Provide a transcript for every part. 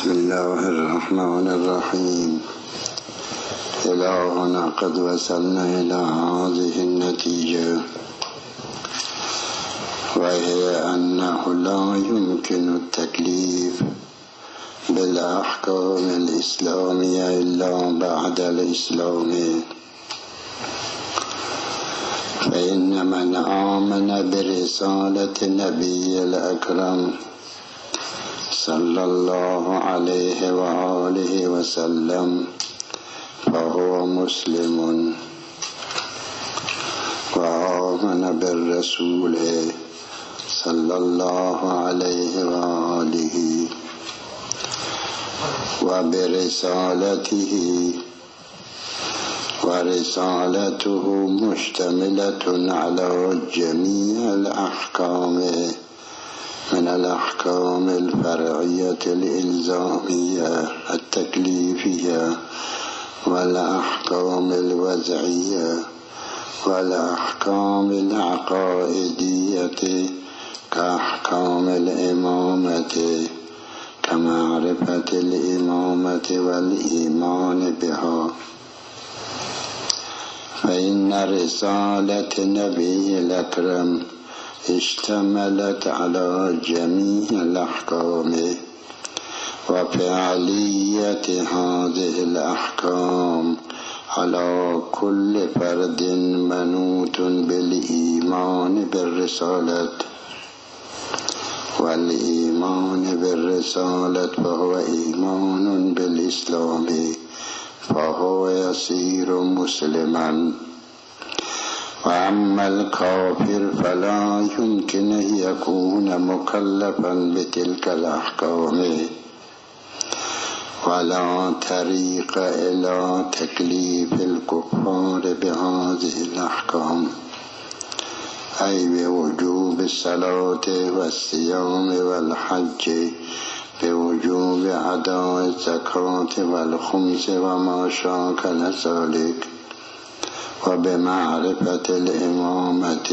بسم الله الرحمن الرحيم. إلهنا قد وصلنا إلى هذه النتيجة، وهي أنه لا يمكن التكليف بالأحكام الإسلامية إلا بعد الإسلام، فإن من آمن برسالة النبي الأكرم صلى الله عليه وآله وسلم فهو مسلم، وآمن بالرسول صلى الله عليه وآله وبرسالته، ورسالته مشتملة على جميع الأحكام من الأحكام الفرعية الإلزامية التكليفية، والأحكام الوضعية، والأحكام العقائدية كأحكام الإمامة، كمعرفة الإمامة والإيمان بها. فإن رسالة النبي الأكرم اشتملت على جميع الأحكام، وفعالية هذه الأحكام على كل فرد منوط بالإيمان بالرسالة، والإيمان بالرسالة فهو إيمان بالإسلام، فهو يصير مسلما. وأما الكافر فلا يمكن أن يكون مكلفا بتلك الأحكام، ولا طريق إلى تكليف الكفار بهذه الأحكام، أي بوجوب الصلاة والصيام والحج، بوجوب أداء الزكاة والخمس وما شاكل ذلك، وبمعرفة الإمامة.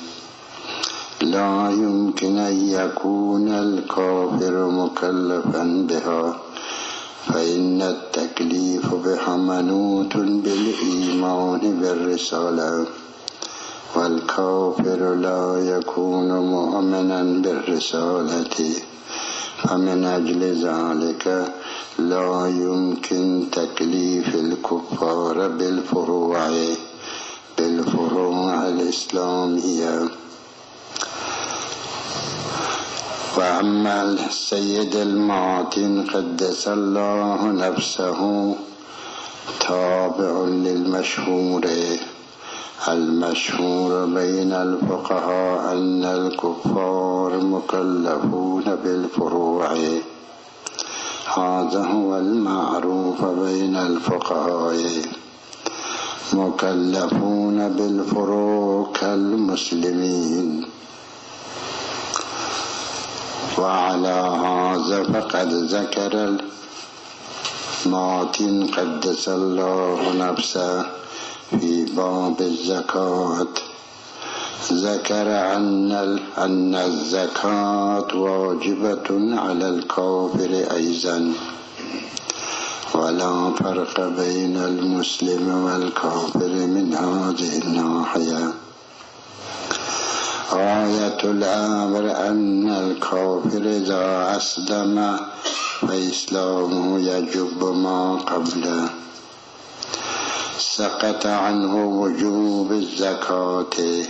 لا يمكن أن يكون الكافر مكلفا بها، فإن التكليف بها منوط بالإيمان بالرسالة، والكافر لا يكون مؤمنا بالرسالة، فمن أجل ذلك لا يمكن تكليف الكفار بالفروع الإسلامية. وأما السيد المعتن قدس الله نفسه تابع المشهور بين الفقهاء أن الكفار مكلفون بالفروع، هذا هو المعروف بين الفقهاء، مكلفون بالفروع كالمسلمين. وعلى هذا فقد ذكر المعتن قدس الله نفسه في باب الزكاة، ذكر أن الزكاة واجبة على الكافر أيضا، ولا فرق بين المسلم والكافر من هذه الناحية. غاية الأمر أن الكافر إذا أسلم فإسلامه يجب ما قبله، سقط عنه وجوب الزكاة،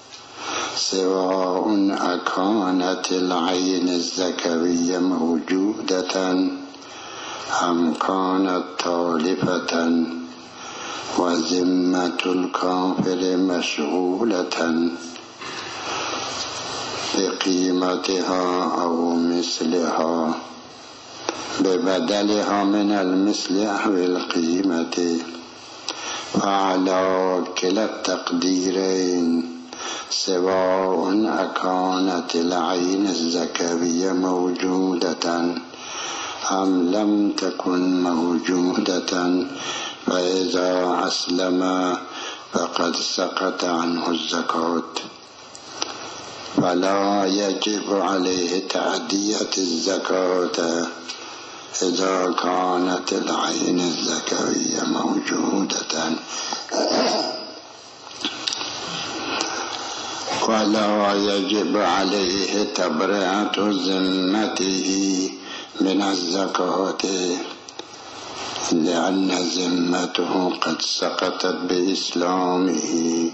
سواء أكانت العين الزكوية موجودة أم كانت تالفة، وذمة الكافر مشغولة بقيمتها أو مثلها، ببدلها من المثل أو القيمة، فعلى كلا التقديرين سواء أكانت العين الزكوية موجودة أم لم تكن موجودة، فإذا أسلم فقد سقط عنه الزكاة، فلا يجب عليه تأدية الزكاة إذا كانت العين الذكرية موجودة ولا يجب عليه تبرئة ذمته من الزكاة لأن ذمته قد سقطت بإسلامه.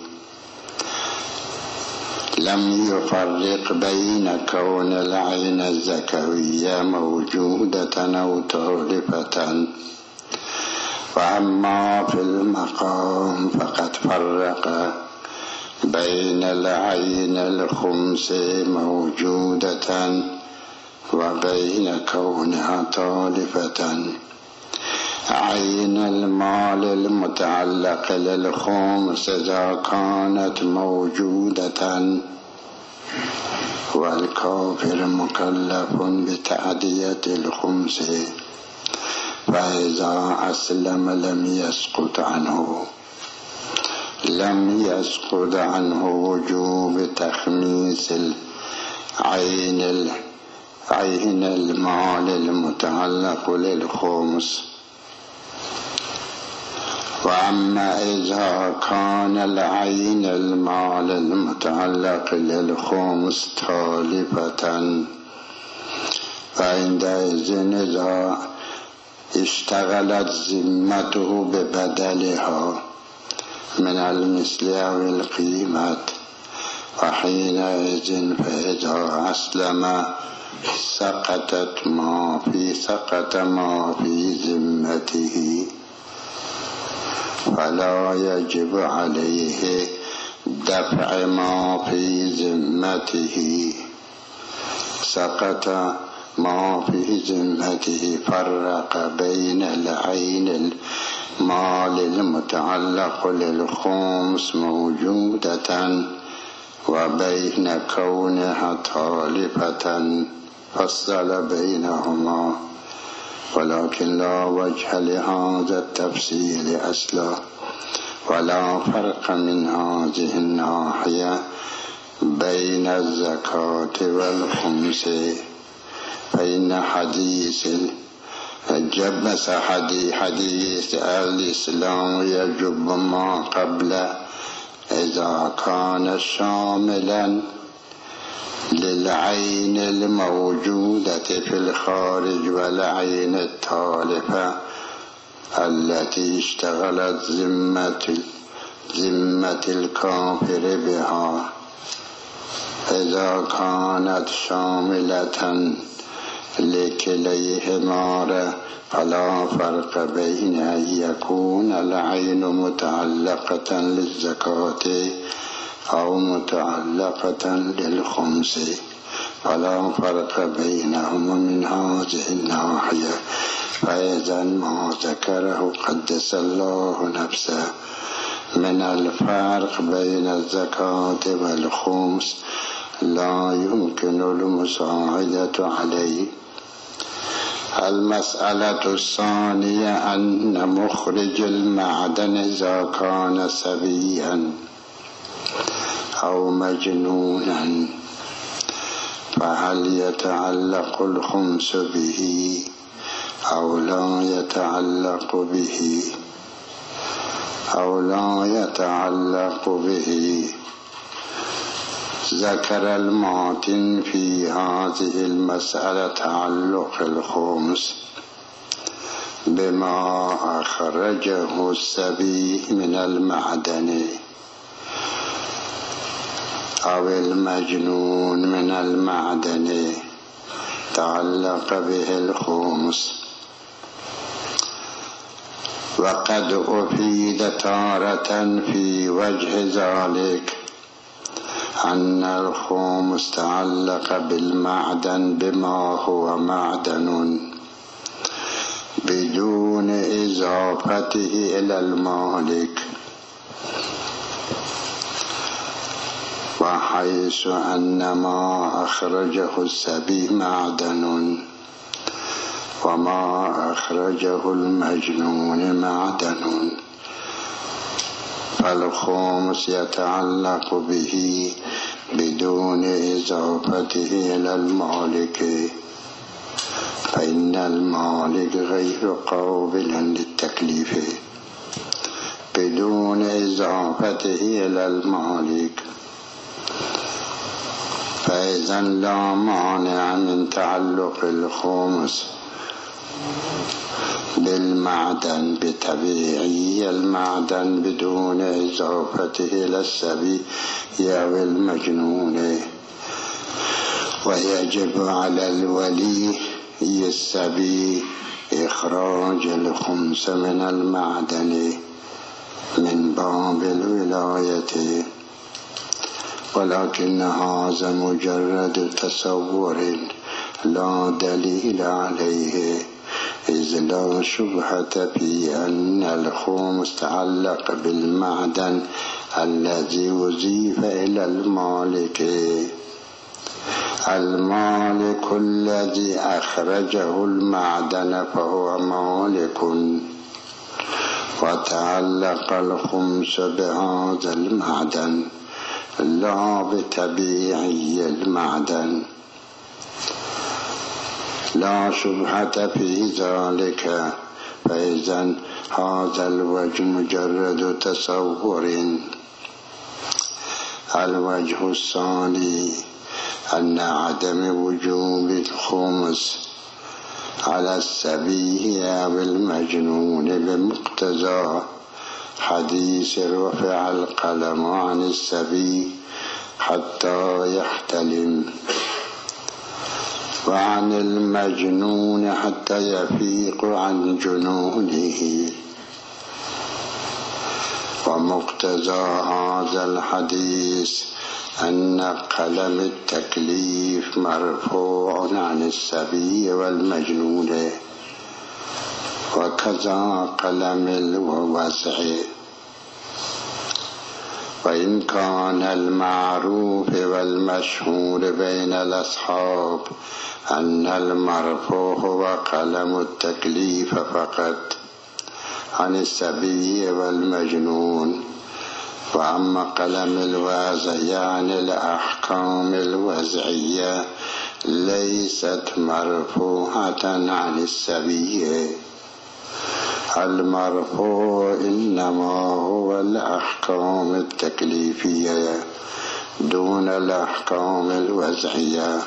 لم يفرق بين كون العين الذكرية موجودة أو تالفة. وأما في المقام فقد فرق بين العين الخمس موجودة وبين كونها تالفة. عين المال المتعلق للخمس إذا كانت موجودة والكافر مكلف بتأدية الخمس فإذا أسلم لم يسقط عنه وجوب تخميس عين المال المتعلق للخمس. وأما إذا كان العين المال المتعلق للخمس تالفة فعندئذ إذا اشتغلت ذمته ببدلها من المثل أو القيمة وحينئذ فإذا أسلم سقط ما في ذمته فلا يجب عليه دفع ما في ذمته. سقط ما في ذمته. فرق بين العين المال المتعلق للخمس موجودة وبين كونها تالفة فصل بينهما. ولكن لا وجه لهذا التفصيل أصلا ولا فرق من هذه الناحية بين الزكاة والخمس. فإن حديث الإسلام يجب ما قبل إذا كان شاملا للعين الموجودة في الخارج والعين التالفة التي اشتغلت ذمة الكافر بها. إذا كانت شاملة لكليهما فلا فرق بين أن يكون العين متعلقة للزكاة أو متعلقة للخمس. فلا فرق بينهما من هذه الناحية. فإذا ما ذكره قدس الله نفسه من الفرق بين الزكاة والخمس لا يمكن المساعدة عليه. المسألة الثانية أن مخرج المعدن إذا كان صبيا أو مجنونا فهل يتعلق الخمس به أو لا يتعلق به؟ ذكر الماتن في هذه المسألة تعلق الخمس بما أخرجه الصبي من المعدن أو المجنون من المعدن تعلق به الخمس. وقد أفيد تارة في وجه ذلك أن الخمس تعلق بالمعدن بما هو معدن بدون إضافته إلى المالك. وحيث أن ما أخرجه الصبي معدن وما أخرجه المجنون معدن فالخمس يتعلق به بدون إضافته إلى المالك. فإن المالك غير قابل للتكليف بدون إضافته إلى المالك، فإذا لا مانع من تعلق الخمس بالمعدن بطبيعي المعدن بدون إضافته إلى السبي أو المجنون. ويجب على الولي السبي إخراج الخمس من المعدن من باب الولاية، ولكن هذا مجرد تصور لا دليل عليه، إذ لا شبهة في أن الخمس تعلق بالمعدن الذي أضيف إلى المالك. المالك الذي أخرجه المعدن فهو مالك، وتعلق الخمس بهذا المعدن لا بطبيعي المعدن، لا شبهة في ذلك. فإذا هذا الوجه مجرد تصور. الوجه الثاني أن عدم وجوب الخمس على السبي أو المجنون بمقتضى حديث رفع القلم عن السبي حتى يحتلم، وعن المجنون حتى يفيق عن جنونه. ومقتضى هذا الحديث أن قلم التكليف مرفوع عن السبي والمجنون، وكذا قلم الوضع. وإن كان المعروف والمشهور بين الأصحاب أن المرفوع هو قلم التكليف فقط عن السبي والمجنون، وأما قلم الوضع يعني الأحكام الوضعية ليست مرفوعة عن السبي. المرفوع إنما هو الأحكام التكليفية دون الأحكام الوضعية.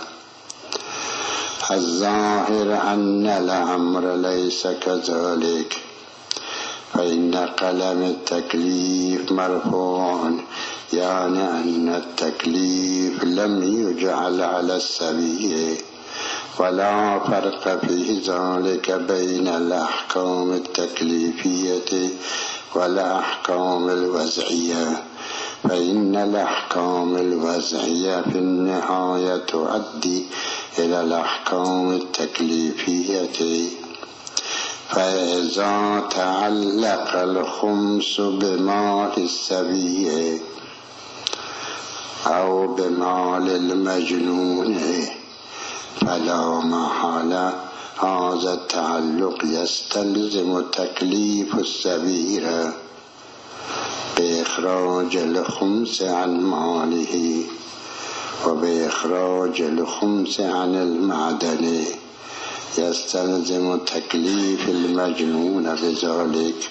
الظاهر أن الأمر ليس كذلك، فإن قلم التكليف مرفوع يعني أن التكليف لم يجعل على السبي، ولا فرق في ذلك بين الأحكام التكليفية والأحكام الوضعية، فإن الأحكام الوضعية في النهاية تؤدي إلى الأحكام التكليفية. فإذا تعلق الخمس بمال السبي أو بمال المجنون فلا محالة هذا التعلق يستلزم تكليف السبير بإخراج الخمس عن ماله وبإخراج الخمس عن المعدن، يستلزم تكليف المجنون بذلك.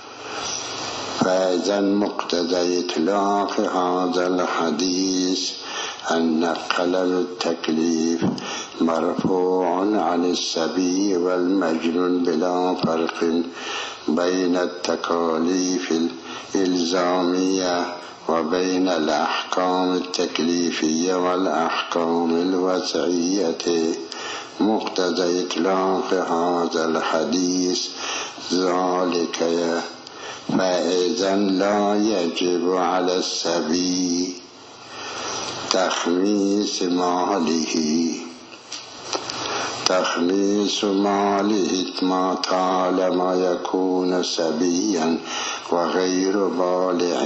فإذا مقتضى إطلاق هذا الحديث أن قلم التكليف مرفوع عن السبي والمجنون بلا فرق بين التكاليف الإلزامية وبين الأحكام التكليفية والأحكام الوضعية. مقتضى إطلاق هذا الحديث ذلك، فإذا لا يجب على السبي تخميس ماله ما طالما يكون سبيا وغير بالغ.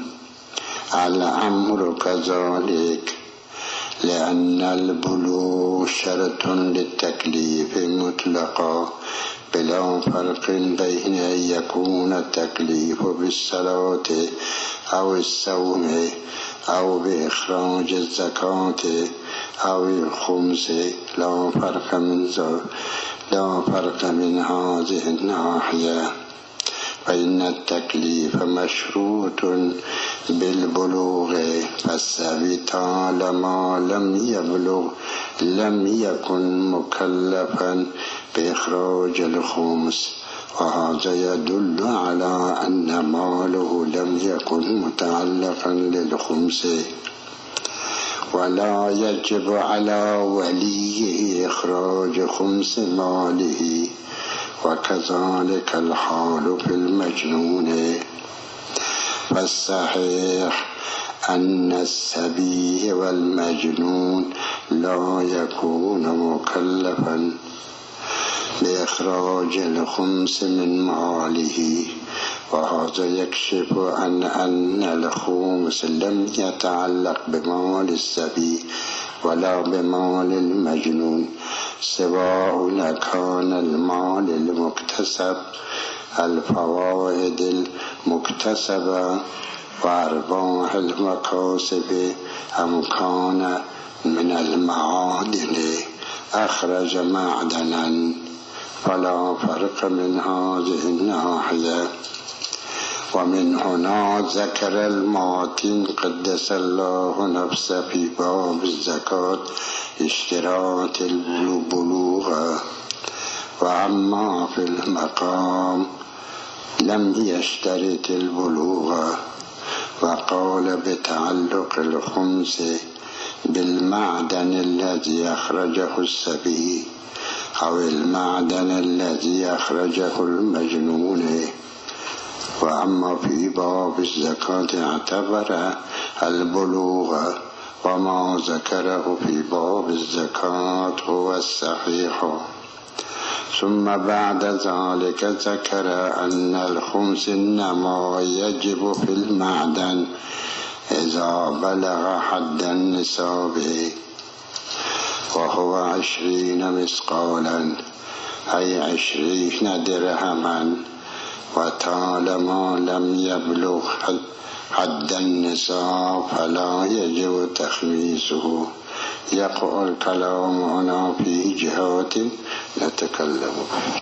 الأمر كذلك، لأن البلوغ شرط للتكليف مطلقا بلا فرق بين أن يكون التكليف بالصلاة أو الصوم أو بإخراج الزكاة أو الخمس. لا فرق من هذه الناحية، فإن التكليف مشروط بالبلوغ، فالصبي طالما لم يبلغ لم يكن مكلفا بإخراج الخمس، وهذا يدل على أن ماله لم يكن متعلقا للخمس، ولا يجب على وليه إخراج خمس ماله، وكذلك الحال في المجنون. فالصحيح أن الصبي والمجنون لا يكون مكلفا بإخراج الخمس من ماله، وهذا يكشف عن أن الخمس لم يتعلق بمال الصبي ولا بمال المجنون، سواء كان المال المكتسب الفوائد المكتسبة وأرباح المكاسب أم كان من المعادن أخرج معدنا، فلا فرق من هذه الناحية. ومن هنا ذكر الماتن قدس الله نفسه في باب الزكاة اشتراط البلوغ، وأما في المقام لم يشترط البلوغ، وقال بتعلق الخمس بالمعدن الذي أخرجه الصبي أو المعدن الذي أخرجه المجنون. وأما في باب الزكاة اعتبر البلوغ، وما ذكره في باب الزكاة هو الصحيح. ثم بعد ذلك ذكر أن الخمس إنما يجب في المعدن إذا بلغ حد النصاب، وهو 20 مثقالا أي 20 درهما، وطالما لم يبلغ حد النصاب فلا يجب تخميسه. يقع الكلام هنا في جهات نتكلم